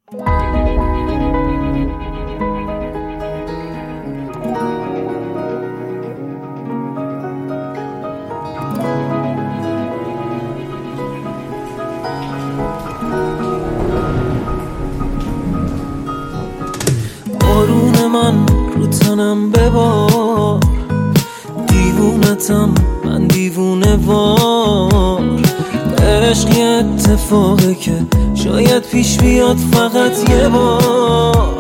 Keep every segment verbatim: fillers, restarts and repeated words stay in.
بارون من رو تنم ببار، دیوونتم من دیوونه وار. عشق یه اتفاقه که شاید پیش بیاد فقط یه بار.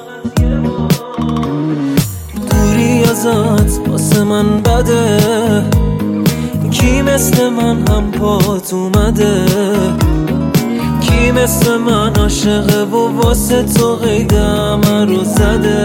دوری ازت واسه من بده، کی مثل من هم پات اومده؟ کی مثل من عاشقه و واسه تو قیدم رو زده؟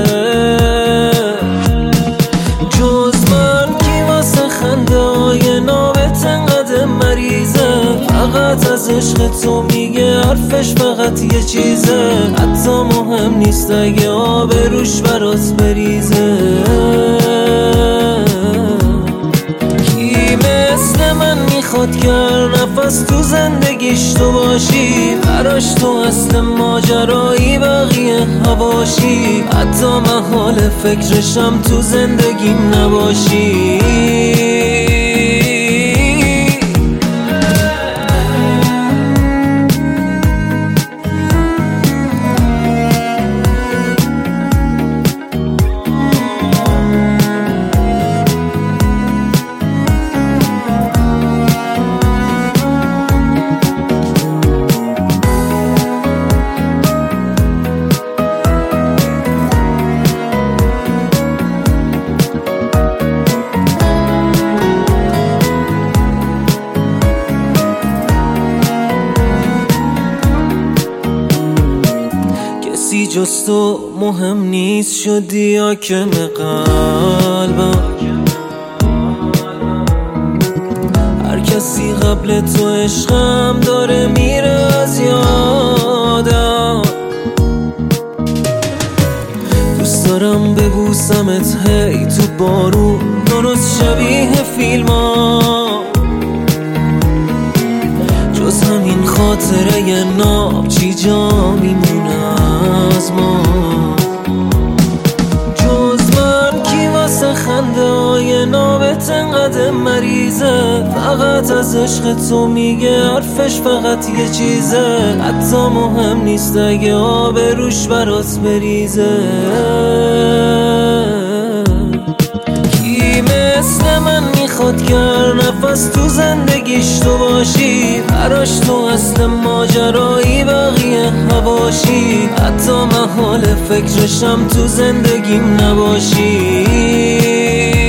جز من کی واسه خنده های نابت انقدر مریضه؟ فقط از عشق تو میگه حرفش فقط یه چیزه، حتی مهم نیست اگه آب روش برات بریزه. کی مثل من میخواد که هر نفس تو زندگیش تو باشی، براش تو اصل ماجرایی بقیه هواشی، حتی محال فکرشم تو زندگیم نباشی. کسی جز تو مهم نیست، شدی حاکم قلبم. هر کسی قبل تو عشقم داره میره از یادم. دوست دارم ببوسمت هی تو بارون، درست شبیه فیلم ها. جز همین خاطره ناب چی جا میمونه از ما؟ جز من کی واسه خنده های نابت انقدر مریضه؟ فقط از عشق تو میگه حرفش فقط یه چیزه، حتی مهم نیست اگه آب روش برات بریزه. کی مثل من میخواد که هر نفس تو زندگیش تو باشی، براش تو اصل ماجرایی بقیه هواشی، حتی محال فکرشم تو زندگیم نباشی.